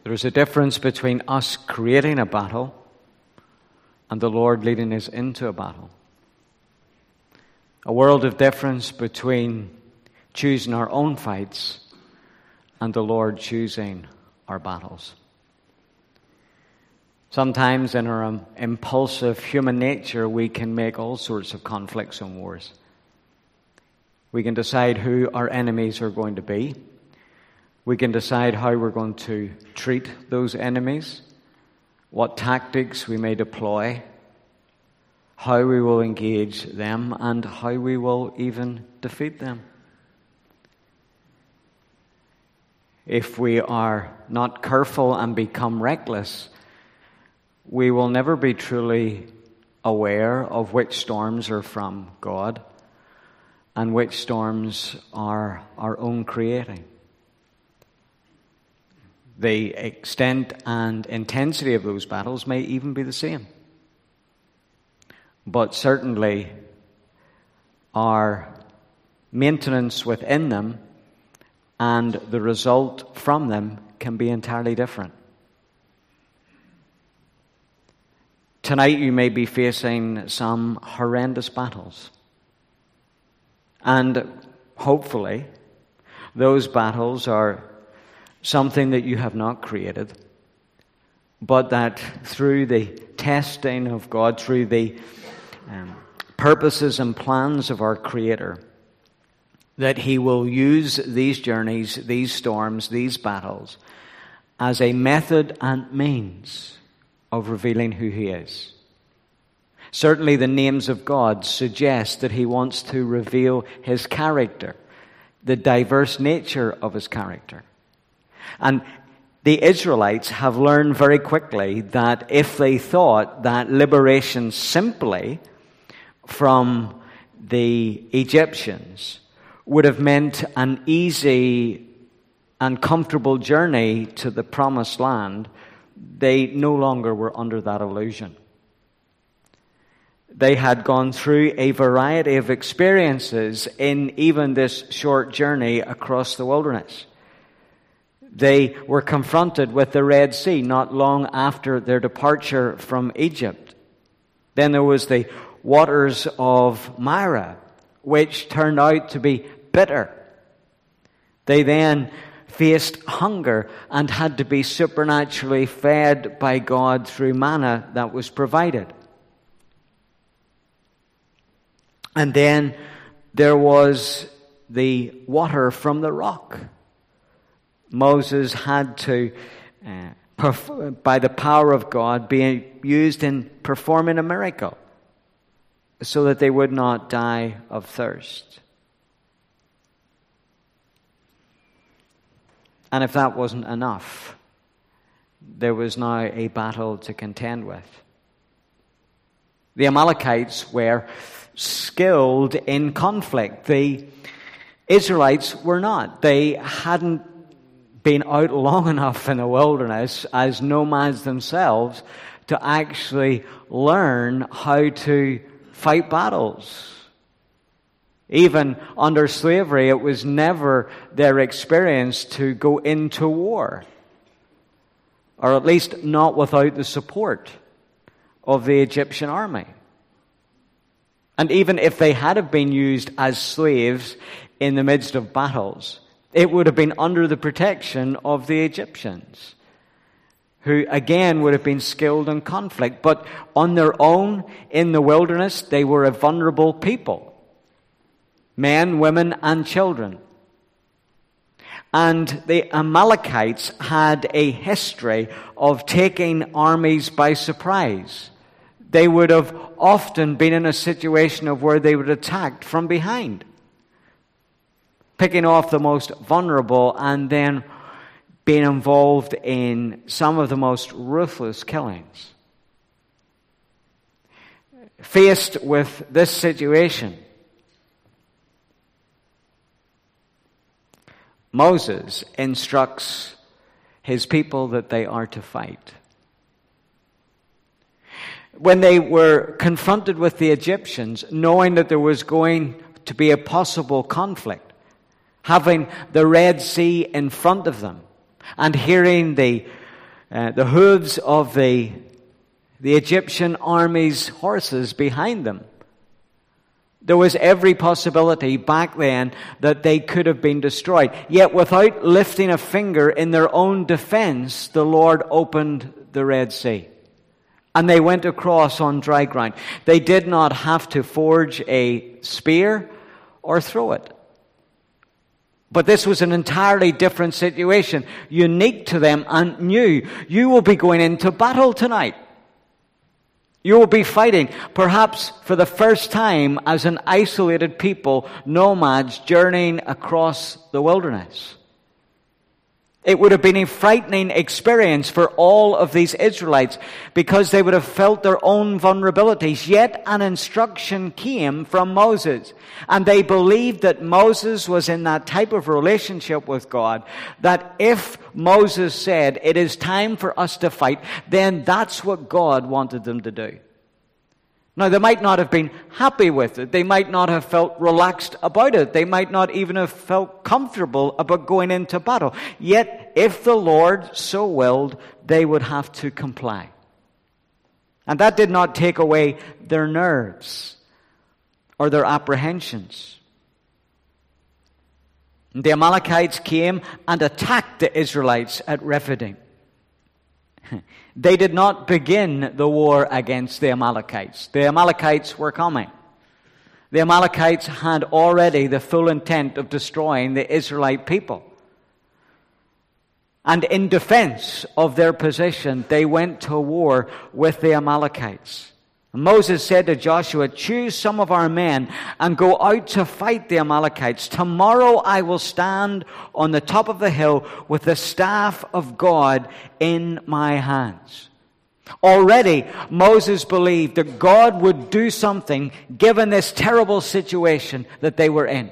There's a difference between us creating a battle and the Lord leading us into a battle. A world of difference between choosing our own fights and the Lord choosing our battles. Sometimes in our impulsive human nature, we can make all sorts of conflicts and wars. We can decide who our enemies are going to be. We can decide how we're going to treat those enemies, what tactics we may deploy, how we will engage them, and how we will even defeat them. If we are not careful and become reckless, we will never be truly aware of which storms are from God and which storms are our own creating. The extent and intensity of those battles may even be the same. But certainly our maintenance within them and the result from them can be entirely different. Tonight you may be facing some horrendous battles. And hopefully those battles are something that you have not created, but that through the testing of God, through the purposes and plans of our Creator, that He will use these journeys, these storms, these battles as a method and means of revealing who He is. Certainly the names of God suggest that He wants to reveal His character, the diverse nature of His character. And the Israelites have learned very quickly that if they thought that liberation simply from the Egyptians would have meant an easy and comfortable journey to the promised land, they no longer were under that illusion. They had gone through a variety of experiences in even this short journey across the wilderness. They were confronted with the Red Sea not long after their departure from Egypt. Then there was the waters of Marah, which turned out to be bitter. They then faced hunger and had to be supernaturally fed by God through manna that was provided. And then there was the water from the rock. Moses had to, by the power of God, be used in performing a miracle so that they would not die of thirst. And if that wasn't enough, there was now a battle to contend with. The Amalekites were skilled in conflict. The Israelites were not. They hadn't been out long enough in the wilderness as nomads themselves to actually learn how to fight battles. Even under slavery, it was never their experience to go into war, or at least not without the support of the Egyptian army. And even if they had have been used as slaves in the midst of battles, it would have been under the protection of the Egyptians, who again would have been skilled in conflict. But on their own in the wilderness, they were a vulnerable people. Men, women, and children. And the Amalekites had a history of taking armies by surprise. They would have often been in a situation of where they were attacked from behind, picking off the most vulnerable and then being involved in some of the most ruthless killings. Faced with this situation, Moses instructs his people that they are to fight. When they were confronted with the Egyptians, knowing that there was going to be a possible conflict, having the Red Sea in front of them, and hearing the the hooves of the Egyptian army's horses behind them. There was every possibility back then that they could have been destroyed. Yet without lifting a finger in their own defense, the Lord opened the Red Sea. And they went across on dry ground. They did not have to forge a spear or throw it. But this was an entirely different situation, unique to them and new. You will be going into battle tonight. You will be fighting, perhaps for the first time as an isolated people, nomads journeying across the wilderness. It would have been a frightening experience for all of these Israelites because they would have felt their own vulnerabilities. Yet an instruction came from Moses. And they believed that Moses was in that type of relationship with God that if Moses said, it is time for us to fight, then that's what God wanted them to do. Now, they might not have been happy with it. They might not have felt relaxed about it. They might not even have felt comfortable about going into battle. Yet, if the Lord so willed, they would have to comply. And that did not take away their nerves or their apprehensions. The Amalekites came and attacked the Israelites at Rephidim. They did not begin the war against the Amalekites. The Amalekites were coming. The Amalekites had already the full intent of destroying the Israelite people. And in defense of their position, they went to war with the Amalekites. Moses said to Joshua, choose some of our men and go out to fight the Amalekites. Tomorrow I will stand on the top of the hill with the staff of God in my hands. Already Moses believed that God would do something given this terrible situation that they were in.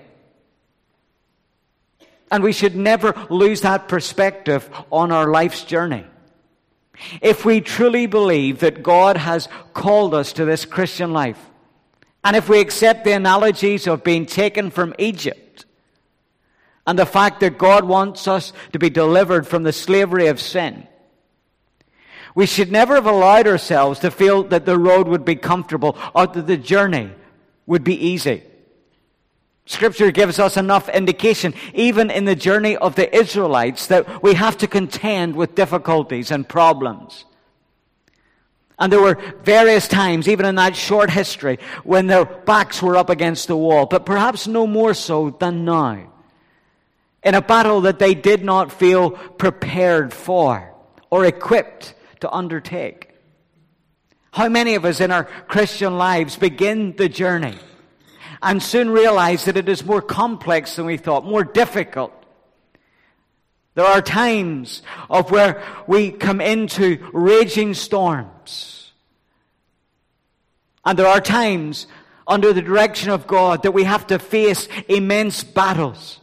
And we should never lose that perspective on our life's journey. If we truly believe that God has called us to this Christian life, and if we accept the analogies of being taken from Egypt, and the fact that God wants us to be delivered from the slavery of sin, we should never have allowed ourselves to feel that the road would be comfortable or that the journey would be easy. Scripture gives us enough indication, even in the journey of the Israelites, that we have to contend with difficulties and problems. And there were various times, even in that short history, when their backs were up against the wall, but perhaps no more so than now, in a battle that they did not feel prepared for or equipped to undertake. How many of us in our Christian lives begin the journey and soon realize that it is more complex than we thought, more difficult? There are times of where we come into raging storms. And there are times under the direction of God that we have to face immense battles.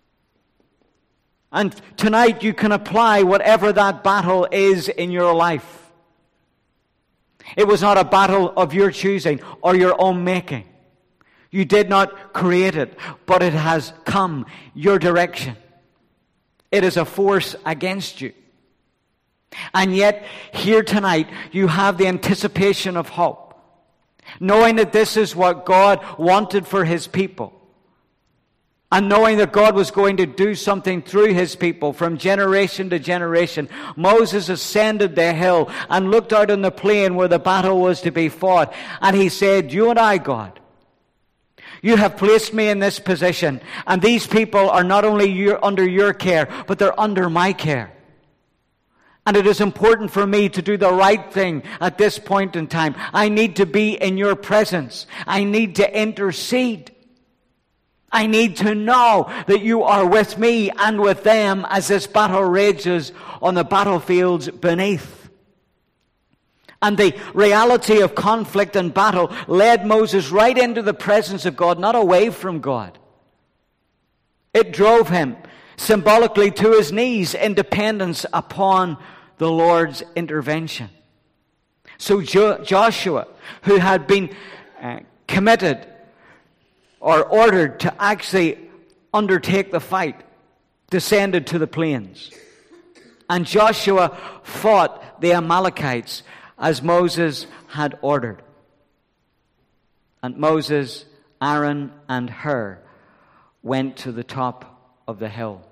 And tonight you can apply whatever that battle is in your life. It was not a battle of your choosing or your own making. You did not create it, but it has come your direction. It is a force against you. And yet, here tonight, you have the anticipation of hope, knowing that this is what God wanted for His people, and knowing that God was going to do something through His people from generation to generation. Moses ascended the hill and looked out on the plain where the battle was to be fought, and he said, you and I, God, you have placed me in this position, and these people are not only under your care, but they're under my care. And it is important for me to do the right thing at this point in time. I need to be in your presence. I need to intercede. I need to know that you are with me and with them as this battle rages on the battlefields beneath. And the reality of conflict and battle led Moses right into the presence of God, not away from God. It drove him symbolically to his knees in dependence upon the Lord's intervention. So Joshua, who had been committed or ordered to actually undertake the fight, descended to the plains. And Joshua fought the Amalekites as Moses had ordered. And Moses, Aaron, and Hur went to the top of the hill.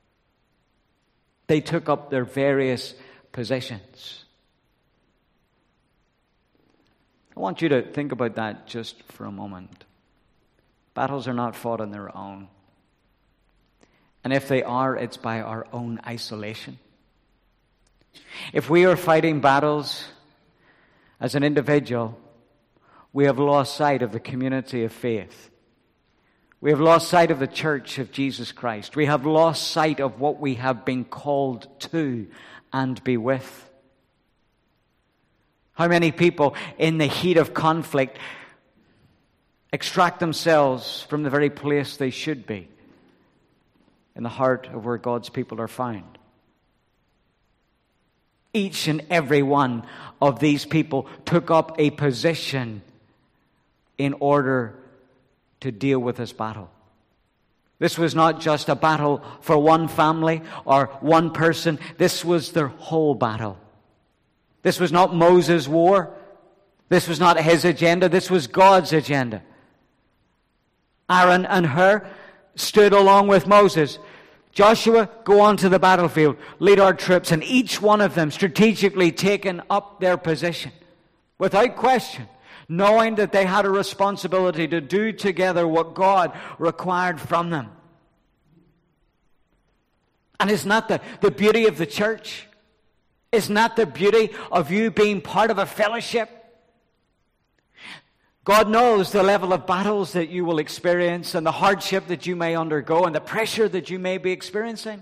They took up their various positions. I want you to think about that just for a moment. Battles are not fought on their own. And if they are, it's by our own isolation. If we are fighting battles as an individual, we have lost sight of the community of faith. We have lost sight of the church of Jesus Christ. We have lost sight of what we have been called to and be with. How many people in the heat of conflict extract themselves from the very place they should be, in the heart of where God's people are found? Each and every one of these people took up a position in order to deal with this battle. This was not just a battle for one family or one person. This was their whole battle. This was not Moses' war. This was not his agenda. This was God's agenda. Aaron and Hur stood along with Moses. Joshua, go on to the battlefield, lead our troops, and each one of them strategically taken up their position, without question, knowing that they had a responsibility to do together what God required from them. And isn't that the beauty of the church? Isn't that the beauty of you being part of a fellowship? God knows the level of battles that you will experience and the hardship that you may undergo and the pressure that you may be experiencing.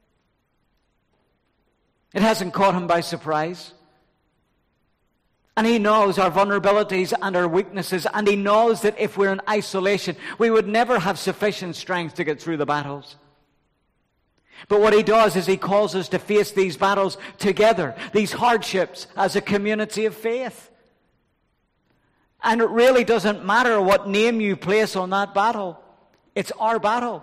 It hasn't caught him by surprise. And he knows our vulnerabilities and our weaknesses, and he knows that if we're in isolation, we would never have sufficient strength to get through the battles. But what he does is he calls us to face these battles together, these hardships, as a community of faith. And it really doesn't matter what name you place on that battle. It's our battle.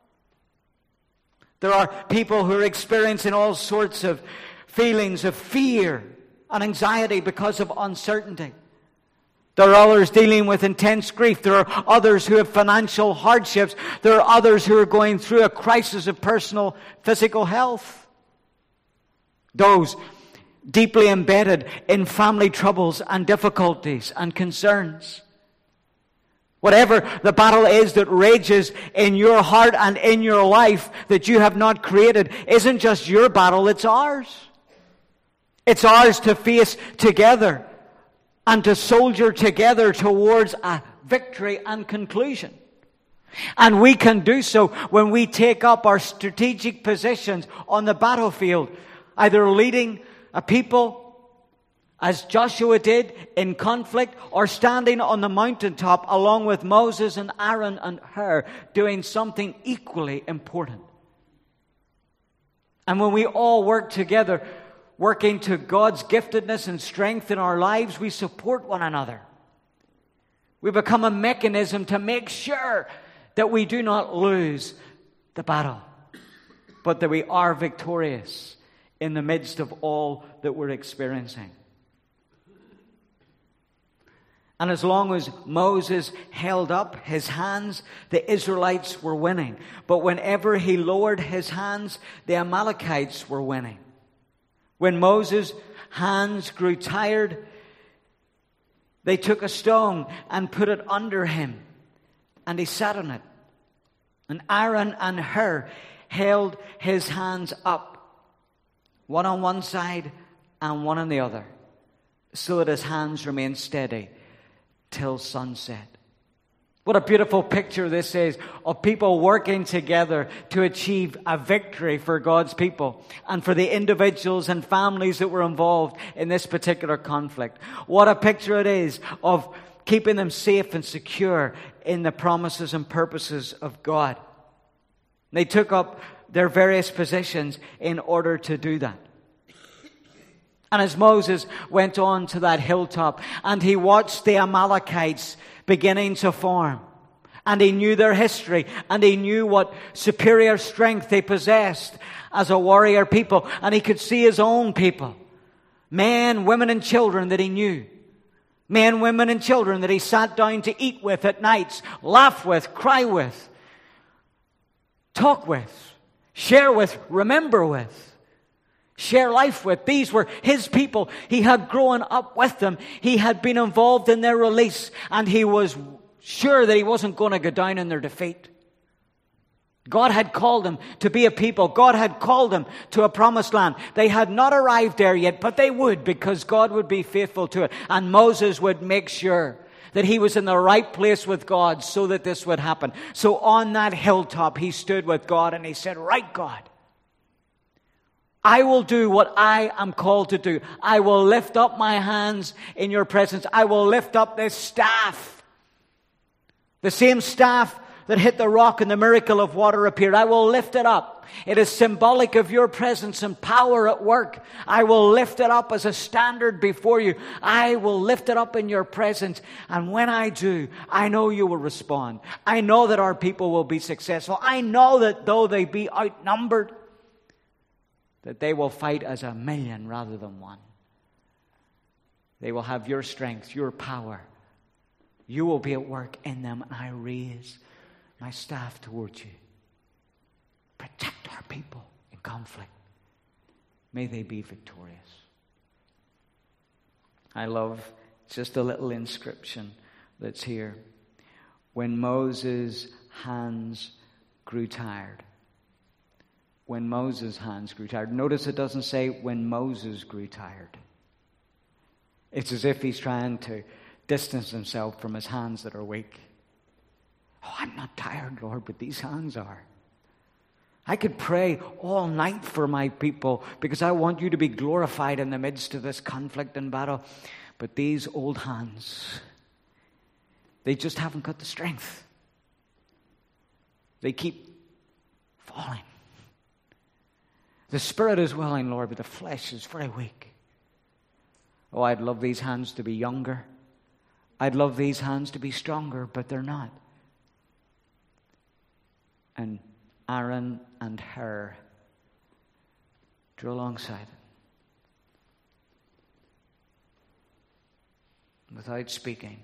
There are people who are experiencing all sorts of feelings of fear and anxiety because of uncertainty. There are others dealing with intense grief. There are others who have financial hardships. There are others who are going through a crisis of personal physical health. Those deeply embedded in family troubles and difficulties and concerns. Whatever the battle is that rages in your heart and in your life that you have not created isn't just your battle, it's ours. It's ours to face together and to soldier together towards a victory and conclusion. And we can do so when we take up our strategic positions on the battlefield, either leading a people, as Joshua did, in conflict, or standing on the mountaintop along with Moses and Aaron and Hur, doing something equally important. And when we all work together, working to God's giftedness and strength in our lives, we support one another. We become a mechanism to make sure that we do not lose the battle, but that we are victorious in the midst of all that we're experiencing. And as long as Moses held up his hands, the Israelites were winning. But whenever he lowered his hands, the Amalekites were winning. When Moses' hands grew tired, they took a stone and put it under him, and he sat on it. And Aaron and Hur held his hands up, one on one side and one on the other, so that his hands remained steady till sunset. What a beautiful picture this is of people working together to achieve a victory for God's people and for the individuals and families that were involved in this particular conflict. What a picture it is of keeping them safe and secure in the promises and purposes of God. They took up their various positions in order to do that. And as Moses went on to that hilltop and he watched the Amalekites beginning to form, And he knew their history, and he knew what superior strength they possessed as a warrior people. And he could see his own people, men, women, and children that he knew. Men, women, and children that he sat down to eat with at nights, laugh with, cry with, talk with, share with, remember with, share life with. These were his people. He had grown up with them. He had been involved in their release, and he was sure that he wasn't going to go down in their defeat. God had called them to be a people. God had called them to a promised land. They had not arrived there yet, but they would, because God would be faithful to it. And Moses would make sure that he was in the right place with God so that this would happen. So on that hilltop, he stood with God and he said, right, God, I will do what I am called to do. I will lift up my hands in your presence. I will lift up this staff. The same staff that hit the rock and the miracle of water appeared. I will lift it up. It is symbolic of your presence and power at work. I will lift it up as a standard before you. I will lift it up in your presence. And when I do, I know you will respond. I know that our people will be successful. I know that though they be outnumbered, that they will fight as 1,000,000 rather than one. They will have your strength, your power. You will be at work in them, and I raise my staff towards you. Protect our people in conflict. May they be victorious. I love just a little inscription that's here. When Moses' hands grew tired. When Moses' hands grew tired. Notice it doesn't say when Moses grew tired. It's as if he's trying to distance himself from his hands that are weak. Oh, I'm not tired, Lord, but these hands are. I could pray all night for my people because I want you to be glorified in the midst of this conflict and battle. But these old hands, they just haven't got the strength. They keep falling. The spirit is willing, Lord, but the flesh is very weak. Oh, I'd love these hands to be younger. I'd love these hands to be stronger, but they're not. And Aaron and Hur drew alongside him. Without speaking,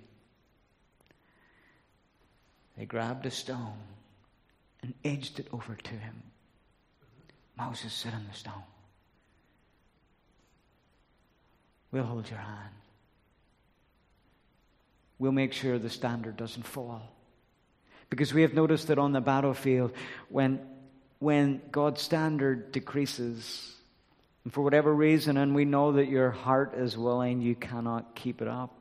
they grabbed a stone and edged it over to him. Moses, sit on the stone. We'll hold your hand. We'll make sure the standard doesn't fall. Because we have noticed that on the battlefield, when God's standard decreases, and for whatever reason, and we know that your heart is willing, you cannot keep it up.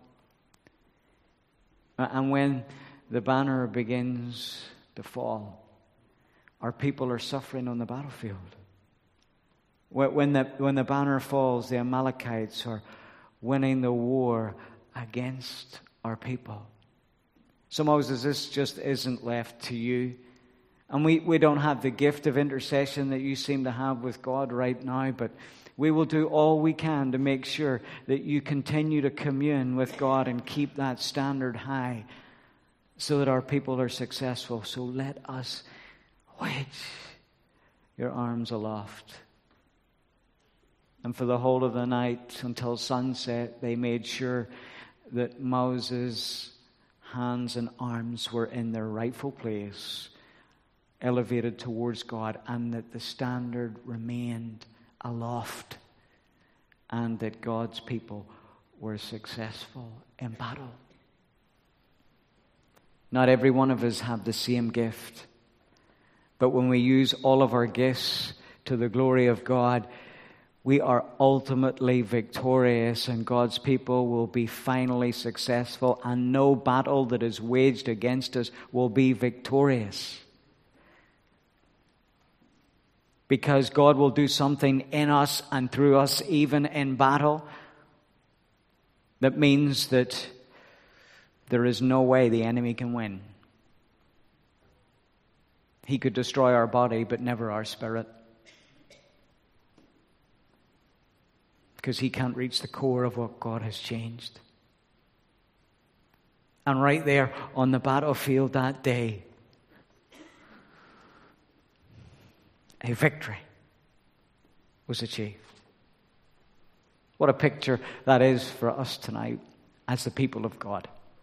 And when the banner begins to fall, our people are suffering on the battlefield. When the banner falls, the Amalekites are winning the war against our people. So Moses, this just isn't left to you. And we don't have the gift of intercession that you seem to have with God right now, but we will do all we can to make sure that you continue to commune with God and keep that standard high so that our people are successful. So let us wedge your arms aloft. And for the whole of the night until sunset, they made sure that Moses' hands and arms were in their rightful place, elevated towards God, and that the standard remained aloft, and that God's people were successful in battle. Not every one of us have the same gift, but when we use all of our gifts to the glory of God, we are ultimately victorious, and God's people will be finally successful, and no battle that is waged against us will be victorious. Because God will do something in us and through us, even in battle, that means that there is no way the enemy can win. He could destroy our body, but never our spirit. Because he can't reach the core of what God has changed. And right there on the battlefield that day, a victory was achieved. What a picture that is for us tonight as the people of God.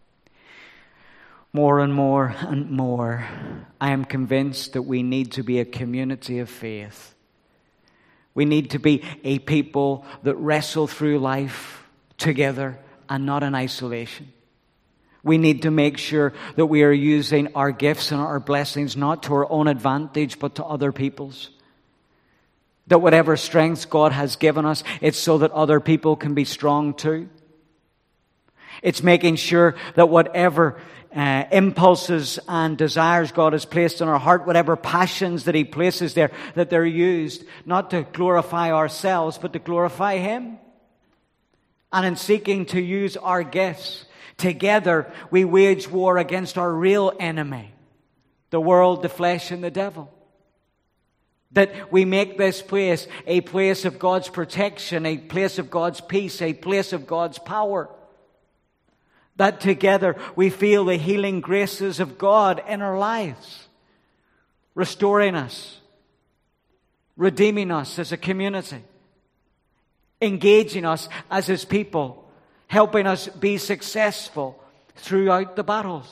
More and more and more, I am convinced that we need to be a community of faith. We need to be a people that wrestle through life together and not in isolation. We need to make sure that we are using our gifts and our blessings not to our own advantage, but to other people's. That whatever strengths God has given us, it's so that other people can be strong too. It's making sure that whatever impulses and desires God has placed in our heart, whatever passions that He places there, that they're used not to glorify ourselves, but to glorify Him. And in seeking to use our gifts, together we wage war against our real enemy, the world, the flesh, and the devil. That we make this place a place of God's protection, a place of God's peace, a place of God's power. That together we feel the healing graces of God in our lives, restoring us, redeeming us as a community, engaging us as His people, helping us be successful throughout the battles.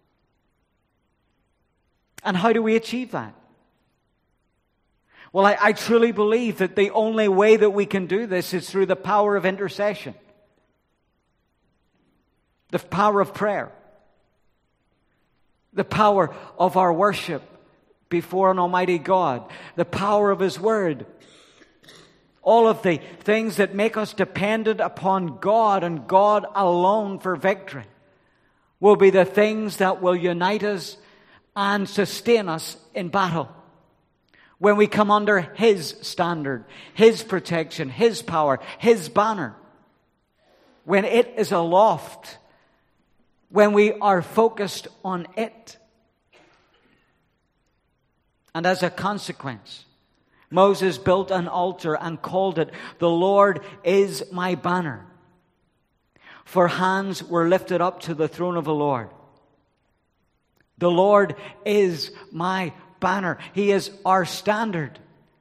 And how do we achieve that? Well, I truly believe that the only way that we can do this is through the power of intercession. The power of prayer. The power of our worship before an almighty God. The power of His Word. All of the things that make us dependent upon God and God alone for victory will be the things that will unite us and sustain us in battle. When we come under His standard, His protection, His power, His banner. When it is aloft. When we are focused on it. And as a consequence, Moses built an altar and called it, "The Lord is my banner." For hands were lifted up to the throne of the Lord. The Lord is my banner. He is our standard.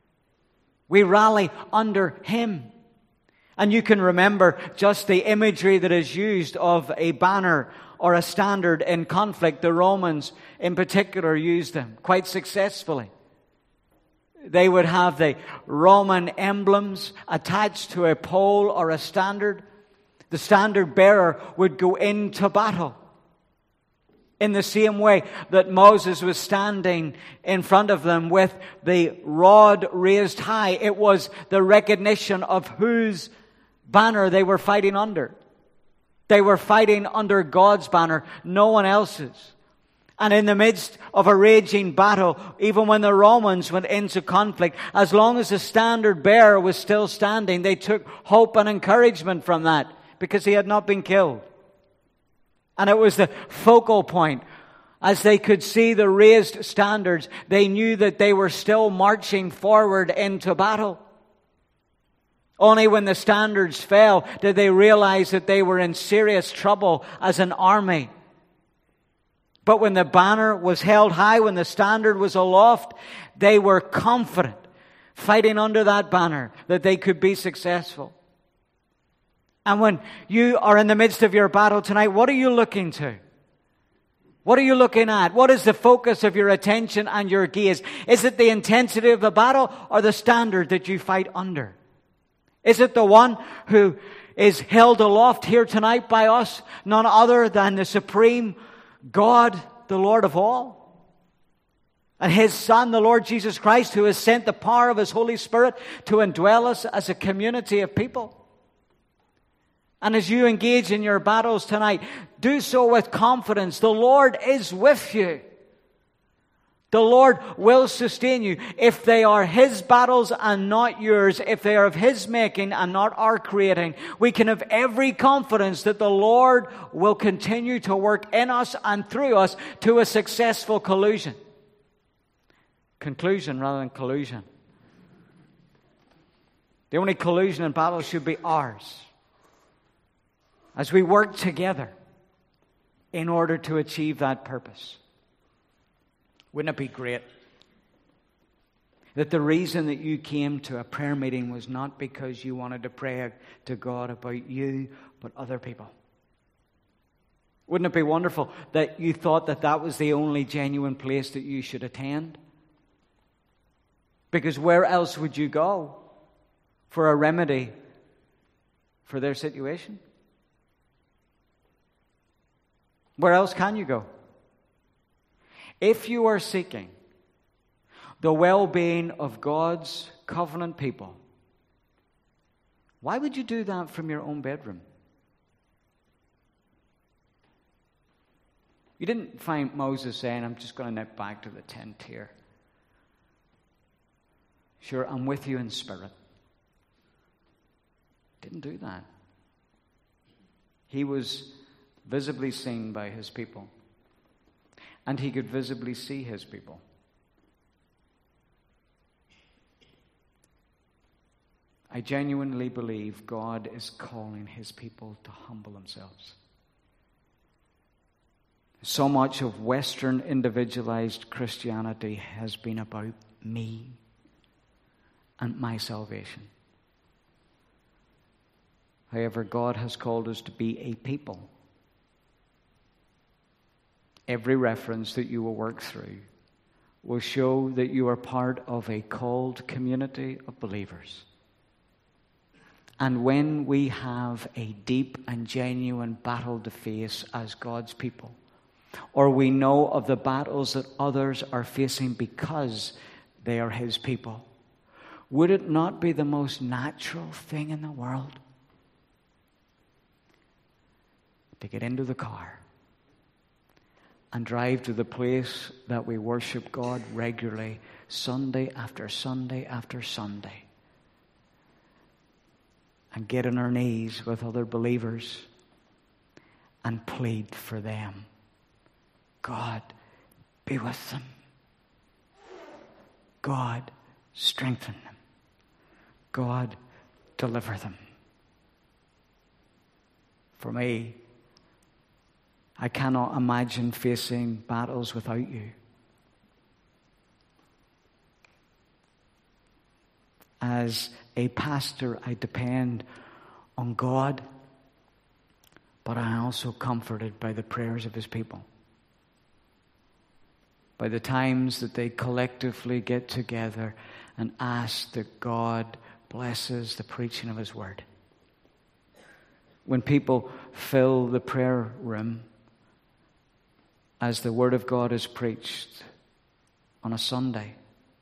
We rally under Him. And you can remember just the imagery that is used of a banner or a standard in conflict. The Romans in particular used them quite successfully. They would have the Roman emblems attached to a pole or a standard. The standard bearer would go into battle. In the same way that Moses was standing in front of them with the rod raised high, it was the recognition of whose banner they were fighting under. They were fighting under God's banner, no one else's. And in the midst of a raging battle, even when the Romans went into conflict, as long as the standard bearer was still standing, they took hope and encouragement from that because he had not been killed. And it was the focal point. As they could see the raised standards, they knew that they were still marching forward into battle. Only when the standards fell did they realize that they were in serious trouble as an army. But when the banner was held high, when the standard was aloft, they were confident, fighting under that banner, that they could be successful. And when you are in the midst of your battle tonight, what are you looking to? What are you looking at? What is the focus of your attention and your gaze? Is it the intensity of the battle or the standard that you fight under? Is it the one who is held aloft here tonight by us, none other than the supreme God, the Lord of all? And His Son, the Lord Jesus Christ, who has sent the power of His Holy Spirit to indwell us as a community of people? And as you engage in your battles tonight, do so with confidence. The Lord is with you. The Lord will sustain you. If they are His battles and not yours, if they are of His making and not our creating, we can have every confidence that the Lord will continue to work in us and through us to a successful conclusion rather than collusion. The only collusion in battle should be ours. As we work together in order to achieve that purpose. Wouldn't it be great that the reason that you came to a prayer meeting was not because you wanted to pray to God about you, but other people? Wouldn't it be wonderful that you thought that that was the only genuine place that you should attend? Because where else would you go for a remedy for their situation? Where else can you go? If you are seeking the well-being of God's covenant people, why would you do that from your own bedroom? You didn't find Moses saying, I'm just going to nip back to the tent here. Sure, I'm with you in spirit. Didn't do that. He was visibly seen by his people, and he could visibly see his people. I genuinely believe God is calling his people to humble themselves. So much of Western individualized Christianity has been about me and my salvation. However, God has called us to be a people. Every reference that you will work through will show that you are part of a called community of believers. And when we have a deep and genuine battle to face as God's people, or we know of the battles that others are facing because they are his people, would it not be the most natural thing in the world to get into the car and drive to the place that we worship God regularly, Sunday after Sunday after Sunday, and get on our knees with other believers and plead for them? God, be with them. God, strengthen them. God, deliver them. For me, I cannot imagine facing battles without you. As a pastor, I depend on God, but I am also comforted by the prayers of his people. By the times that they collectively get together and ask that God blesses the preaching of his word. When people fill the prayer room as the word of God is preached on a Sunday,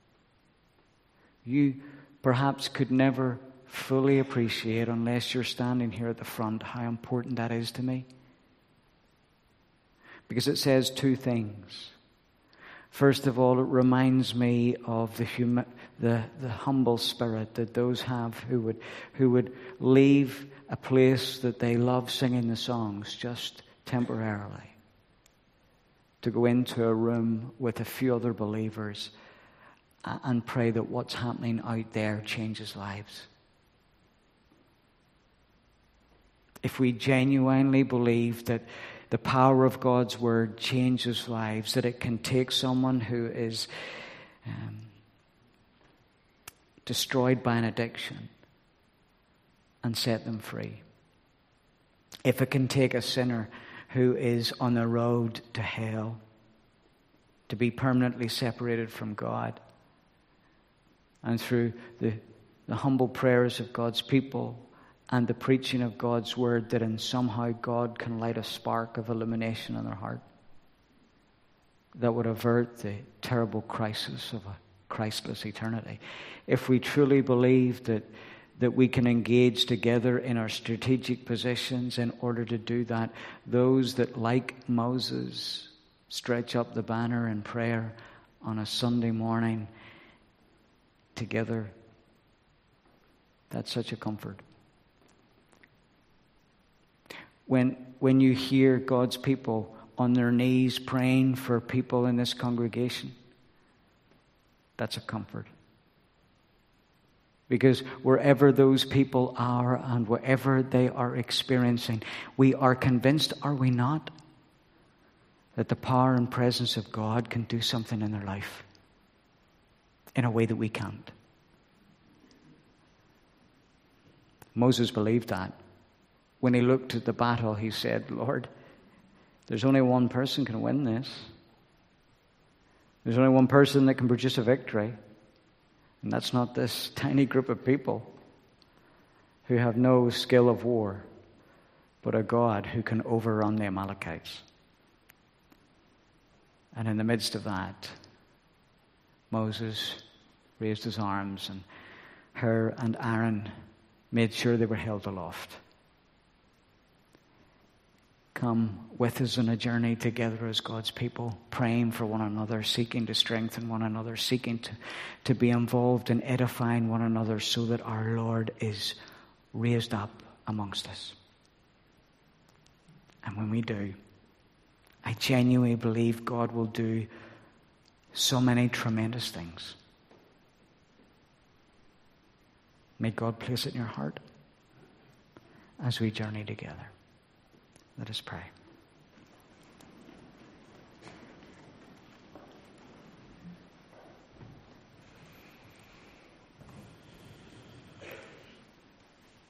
you perhaps could never fully appreciate, unless you're standing here at the front, how important that is to me. Because it says two things. First of all, it reminds me of the humble spirit that those have who would leave a place that they love singing the songs just temporarily to go into a room with a few other believers and pray that what's happening out there changes lives. If we genuinely believe that the power of God's word changes lives, that it can take someone who is destroyed by an addiction and set them free. If it can take a sinner who is on the road to hell to be permanently separated from God, and through the humble prayers of God's people and the preaching of God's word, that in somehow God can light a spark of illumination in their heart that would avert the terrible crisis of a Christless eternity. If we truly believe that we can engage together in our strategic positions in order to do that, those that, like Moses, stretch up the banner in prayer on a Sunday morning together, that's such a comfort. When you hear God's people on their knees praying for people in this congregation, that's a comfort. Because wherever those people are and whatever they are experiencing, we are convinced, are we not, that the power and presence of God can do something in their life in a way that we can't. Moses believed that. When he looked at the battle, he said, Lord, there's only one person can win this. There's only one person that can produce a victory. And that's not this tiny group of people who have no skill of war, but a God who can overrun the Amalekites. And in the midst of that, Moses raised his arms, and Hur and Aaron made sure they were held aloft. Come with us on a journey together as God's people, praying for one another, seeking to strengthen one another, seeking to be involved in edifying one another so that our Lord is raised up amongst us. And when we do, I genuinely believe God will do so many tremendous things. May God place it in your heart as we journey together. Let us pray.